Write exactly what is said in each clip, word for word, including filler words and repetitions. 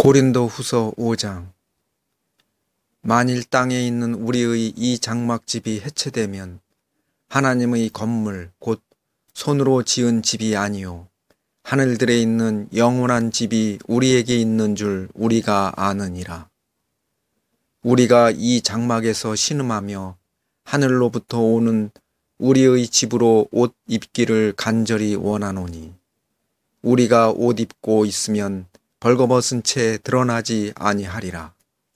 고린도후서 오 장. 만일 땅에 있는 우리의 이 장막집이 해체되면 하나님의 건물 곧 손으로 지은 집이 아니요 하늘들에 있는 영원한 집이 우리에게 있는 줄 우리가 아느니라. 우리가 이 장막에서 신음하며 하늘로부터 오는 우리의 집으로 옷 입기를 간절히 원하노니 우리가 옷 입고 있으면 벌거벗은 채 드러나지 아니하리라.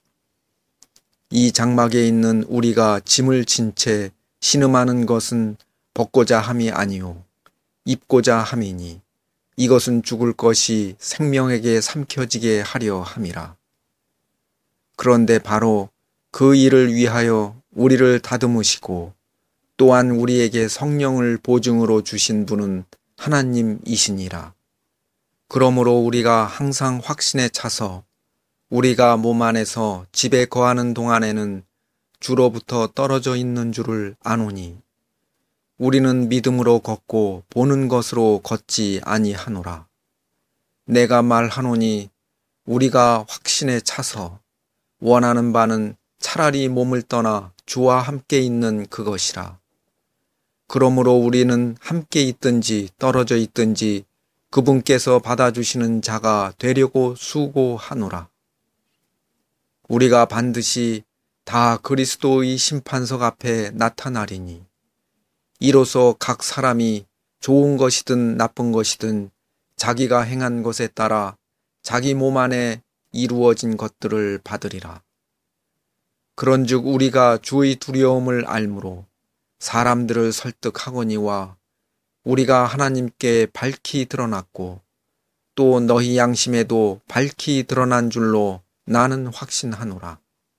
이 장막에 있는 우리가 짐을 진 채 신음하는 것은 벗고자 함이 아니요 입고자 함이니 이것은 죽을 것이 생명에게 삼켜지게 하려 함이라. 그런데 바로 그 일을 위하여 우리를 다듬으시고 또한 우리에게 성령을 보증으로 주신 분은 하나님이시니라. 그러므로 우리가 항상 확신에 차서 우리가 몸 안에서 집에 거하는 동안에는 주로부터 떨어져 있는 줄을 아노니 우리는 믿음으로 걷고 보는 것으로 걷지 아니하노라. 내가 말하노니 우리가 확신에 차서 원하는 바는 차라리 몸을 떠나 주와 함께 있는 그것이라. 그러므로 우리는 함께 있든지 떨어져 있든지 그분께서 받아주시는 자가 되려고 수고하노라. 우리가 반드시 다 그리스도의 심판석 앞에 나타나리니 이로써 각 사람이 좋은 것이든 나쁜 것이든 자기가 행한 것에 따라 자기 몸 안에 이루어진 것들을 받으리라. 그런즉 우리가 주의 두려움을 알므로 사람들을 설득하거니와 우리가 하나님께 밝히 드러났고 또 너희 양심에도 밝히 드러난 줄로 나는 확신하노라.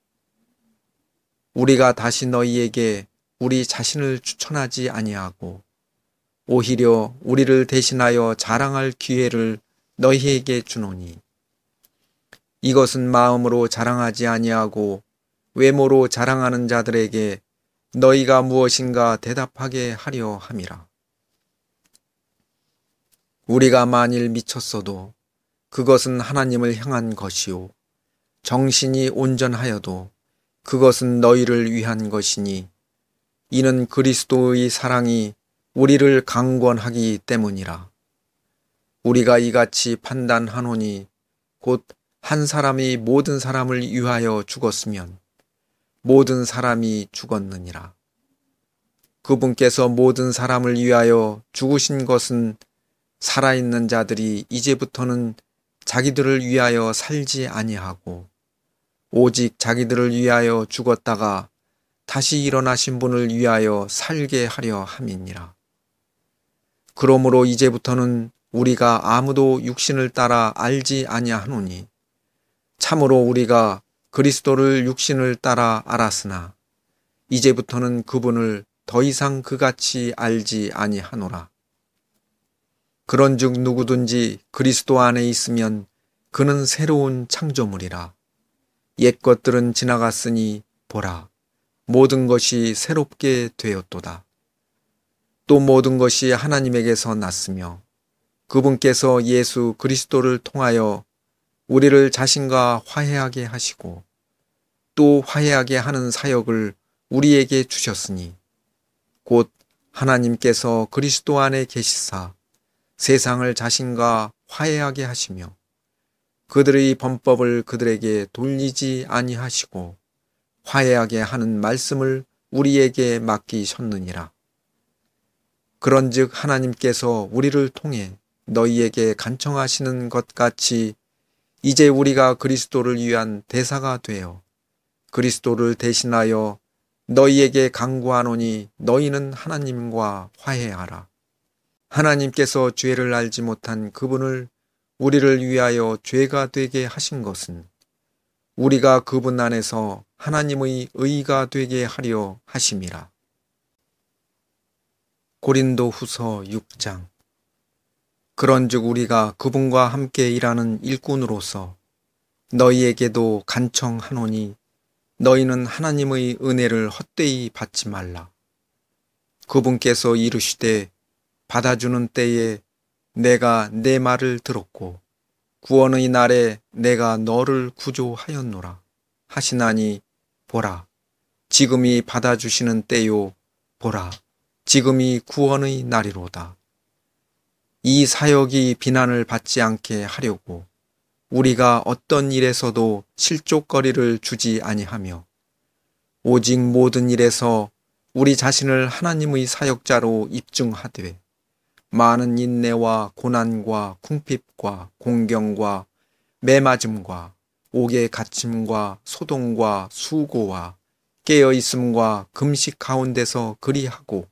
우리가 다시 너희에게 우리 자신을 추천하지 아니하고 오히려 우리를 대신하여 자랑할 기회를 너희에게 주노니 이것은 마음으로 자랑하지 아니하고 외모로 자랑하는 자들에게 너희가 무엇인가 대답하게 하려 함이라. 우리가 만일 미쳤어도 그것은 하나님을 향한 것이요 정신이 온전하여도 그것은 너희를 위한 것이니 이는 그리스도의 사랑이 우리를 강권하기 때문이라. 우리가 이같이 판단하노니 곧 한 사람이 모든 사람을 위하여 죽었으면 모든 사람이 죽었느니라. 그분께서 모든 사람을 위하여 죽으신 것은 살아있는 자들이 이제부터는 자기들을 위하여 살지 아니하고 오직 자기들을 위하여 죽었다가 다시 일어나신 분을 위하여 살게 하려 함이니라. 그러므로 이제부터는 우리가 아무도 육신을 따라 알지 아니하노니 참으로 우리가 그리스도를 육신을 따라 알았으나 이제부터는 그분을 더 이상 그같이 알지 아니하노라. 그런즉 누구든지 그리스도 안에 있으면 그는 새로운 창조물이라. 옛 것들은 지나갔으니 보라, 모든 것이 새롭게 되었도다. 또 모든 것이 하나님에게서 났으며 그분께서 예수 그리스도를 통하여 우리를 자신과 화해하게 하시고 또 화해하게 하는 사역을 우리에게 주셨으니 곧 하나님께서 그리스도 안에 계시사 세상을 자신과 화해하게 하시며 그들의 범법을 그들에게 돌리지 아니하시고 화해하게 하는 말씀을 우리에게 맡기셨느니라. 그런즉 하나님께서 우리를 통해 너희에게 간청하시는 것 같이 이제 우리가 그리스도를 위한 대사가 되어 그리스도를 대신하여 너희에게 간구하노니 너희는 하나님과 화해하라. 하나님께서 죄를 알지 못한 그분을 우리를 위하여 죄가 되게 하신 것은 우리가 그분 안에서 하나님의 의가 되게 하려 하심이라. 고린도후서 육 장. 그런즉 우리가 그분과 함께 일하는 일꾼으로서 너희에게도 간청하노니 너희는 하나님의 은혜를 헛되이 받지 말라. 그분께서 이르시되 받아주는 때에 내가 내 말을 들었고 구원의 날에 내가 너를 구조하였노라 하시나니 보라, 지금이 받아주시는 때요, 보라, 지금이 구원의 날이로다. 이 사역이 비난을 받지 않게 하려고 우리가 어떤 일에서도 실족거리를 주지 아니하며 오직 모든 일에서 우리 자신을 하나님의 사역자로 입증하되 많은 인내와 고난과 궁핍과 공경과 매맞음과 옥의 갇힘과 소동과 수고와 깨어있음과 금식 가운데서 그리하고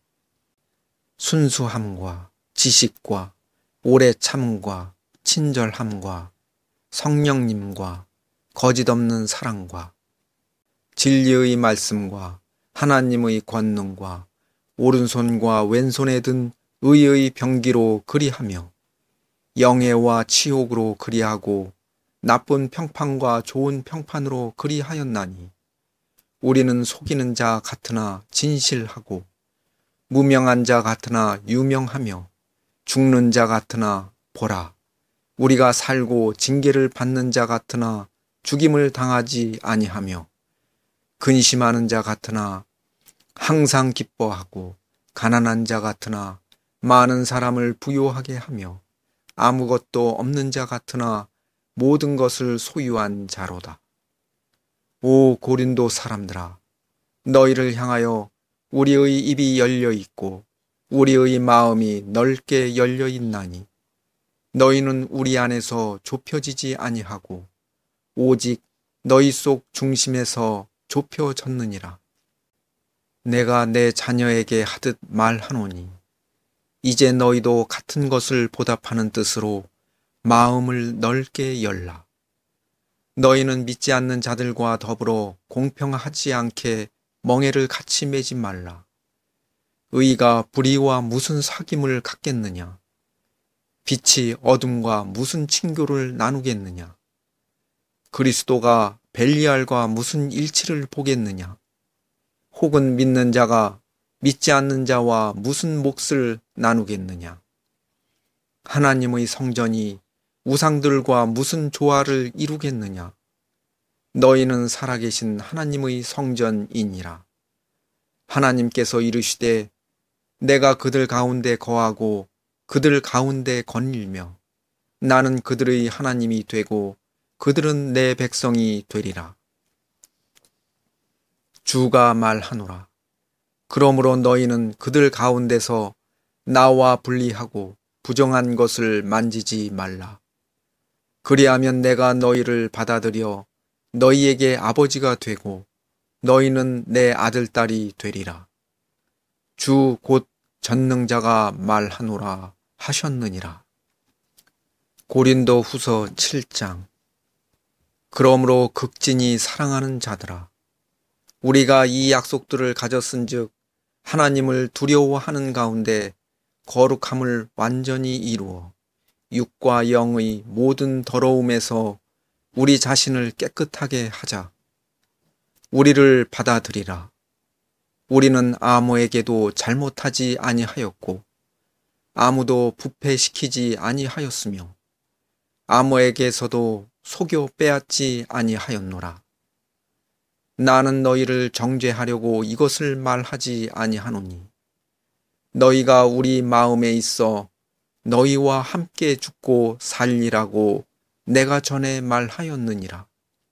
순수함과 지식과 오래 참음과 친절함과 성령님과 거짓없는 사랑과 진리의 말씀과 하나님의 권능과 오른손과 왼손에 든 의의 병기로 그리하며 영예와 치욕으로 그리하고 나쁜 평판과 좋은 평판으로 그리하였나니 우리는 속이는 자 같으나 진실하고 무명한 자 같으나 유명하며 죽는 자 같으나 보라, 우리가 살고 징계를 받는 자 같으나 죽임을 당하지 아니하며 근심하는 자 같으나 항상 기뻐하고 가난한 자 같으나 많은 사람을 부요하게 하며 아무것도 없는 자 같으나 모든 것을 소유한 자로다. 오 고린도 사람들아, 너희를 향하여 우리의 입이 열려 있고 우리의 마음이 넓게 열려 있나니 너희는 우리 안에서 좁혀지지 아니하고 오직 너희 속 중심에서 좁혀졌느니라. 내가 내 자녀에게 하듯 말하노니 이제 너희도 같은 것을 보답하는 뜻으로 마음을 넓게 열라. 너희는 믿지 않는 자들과 더불어 공평하지 않게 멍에를 같이 매지 말라. 의가 불의와 무슨 사귐을 갖겠느냐? 빛이 어둠과 무슨 친교를 나누겠느냐? 그리스도가 벨리알과 무슨 일치를 보겠느냐? 혹은 믿는 자가 믿지 않는 자와 무슨 몫을 나누겠느냐? 하나님의 성전이 우상들과 무슨 조화를 이루겠느냐? 너희는 살아계신 하나님의 성전이니라. 하나님께서 이르시되 내가 그들 가운데 거하고 그들 가운데 거닐며 나는 그들의 하나님이 되고 그들은 내 백성이 되리라. 주가 말하노라. 그러므로 너희는 그들 가운데서 나와 분리하고 부정한 것을 만지지 말라. 그리하면 내가 너희를 받아들여 너희에게 아버지가 되고 너희는 내 아들딸이 되리라. 주 곧 전능자가 말하노라 하셨느니라. 고린도 후서 칠 장. 그러므로 극진히 사랑하는 자들아, 우리가 이 약속들을 가졌은즉 하나님을 두려워하는 가운데 거룩함을 완전히 이루어 육과 영의 모든 더러움에서 우리 자신을 깨끗하게 하자. 우리를 받아들이라. 우리는 아무에게도 잘못하지 아니하였고 아무도 부패시키지 아니하였으며 아무에게서도 속여 빼앗지 아니하였노라. 나는 너희를 정죄하려고 이것을 말하지 아니하노니 너희가 우리 마음에 있어 너희와 함께 죽고 살리라고 내가 전에 말하였느니라.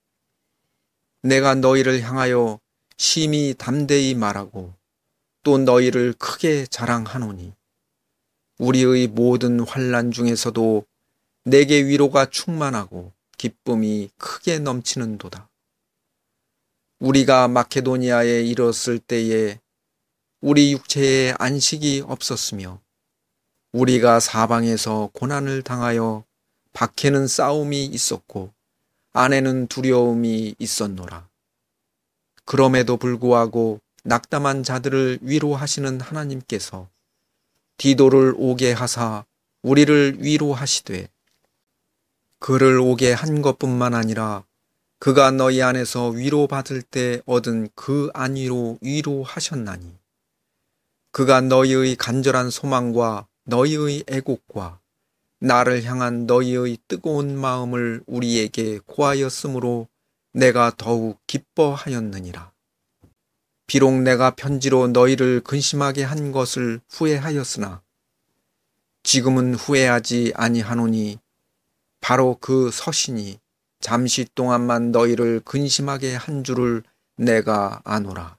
내가 너희를 향하여 심히 담대히 말하고 또 너희를 크게 자랑하노니 우리의 모든 환난 중에서도 내게 위로가 충만하고 기쁨이 크게 넘치는도다. 우리가 마케도니아에 이르렀을 때에 우리 육체에 안식이 없었으며 우리가 사방에서 고난을 당하여 밖에는 싸움이 있었고 안에는 두려움이 있었노라. 그럼에도 불구하고 낙담한 자들을 위로하시는 하나님께서 디도를 오게 하사 우리를 위로하시되 그를 오게 한 것뿐만 아니라 그가 너희 안에서 위로받을 때 얻은 그 안위로 위로하셨나니 그가 너희의 간절한 소망과 너희의 애곡과 나를 향한 너희의 뜨거운 마음을 우리에게 고하였으므로 내가 더욱 기뻐하였느니라. 비록 내가 편지로 너희를 근심하게 한 것을 후회하였으나 지금은 후회하지 아니하노니 바로 그 서신이 잠시 동안만 너희를 근심하게 한 줄을 내가 아노라.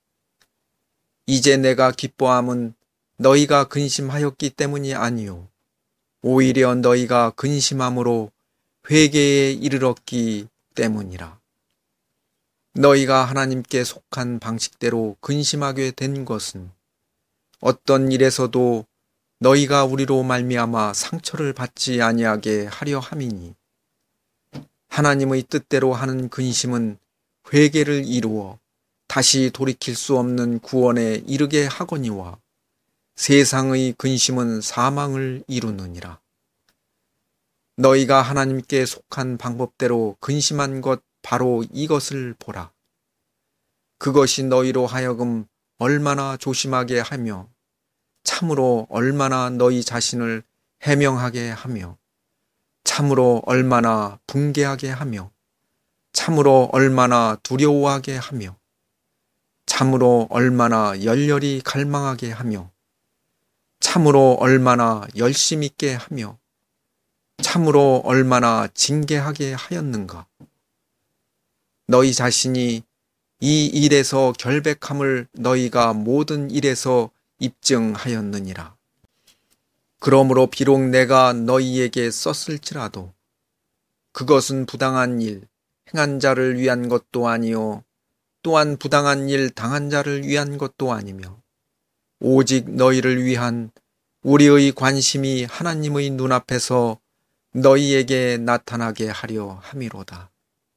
이제 내가 기뻐함은 너희가 근심하였기 때문이 아니요 오히려 너희가 근심함으로 회개에 이르렀기 때문이라. 너희가 하나님께 속한 방식대로 근심하게 된 것은 어떤 일에서도 너희가 우리로 말미암아 상처를 받지 아니하게 하려 함이니 하나님의 뜻대로 하는 근심은 회개를 이루어 다시 돌이킬 수 없는 구원에 이르게 하거니와 세상의 근심은 사망을 이루느니라. 너희가 하나님께 속한 방법대로 근심한 것 바로 이것을 보라. 그것이 너희로 하여금 얼마나 조심하게 하며 참으로 얼마나 너희 자신을 해명하게 하며 참으로 얼마나 붕괴하게 하며 참으로 얼마나 두려워하게 하며 참으로 얼마나 열렬히 갈망하게 하며 참으로 얼마나 열심 있게 하며 참으로 얼마나 징계하게 하였는가. 너희 자신이 이 일에서 결백함을 너희가 모든 일에서 입증하였느니라. 그러므로 비록 내가 너희에게 썼을지라도 그것은 부당한 일 행한 자를 위한 것도 아니요 또한 부당한 일 당한 자를 위한 것도 아니며 오직 너희를 위한 우리의 관심이 하나님의 눈앞에서 너희에게 나타나게 하려 함이로다.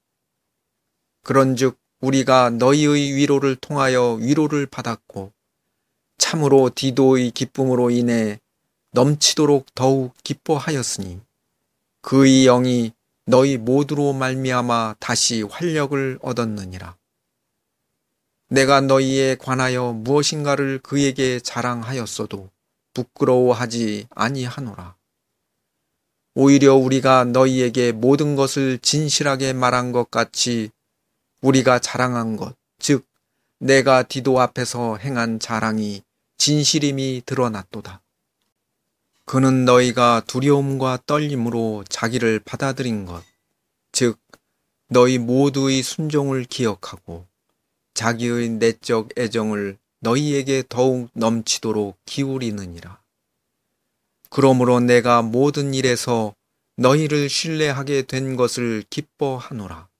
그런즉 우리가 너희의 위로를 통하여 위로를 받았고 참으로 디도의 기쁨으로 인해 넘치도록 더욱 기뻐하였으니 그의 영이 너희 모두로 말미암아 다시 활력을 얻었느니라. 내가 너희에 관하여 무엇인가를 그에게 자랑하였어도 부끄러워하지 아니하노라. 오히려 우리가 너희에게 모든 것을 진실하게 말한 것 같이 우리가 자랑한 것, 즉 내가 디도 앞에서 행한 자랑이 진실임이 드러났도다. 그는 너희가 두려움과 떨림으로 자기를 받아들인 것, 즉 너희 모두의 순종을 기억하고 자기의 내적 애정을 너희에게 더욱 넘치도록 기울이느니라. 그러므로 내가 모든 일에서 너희를 신뢰하게 된 것을 기뻐하노라.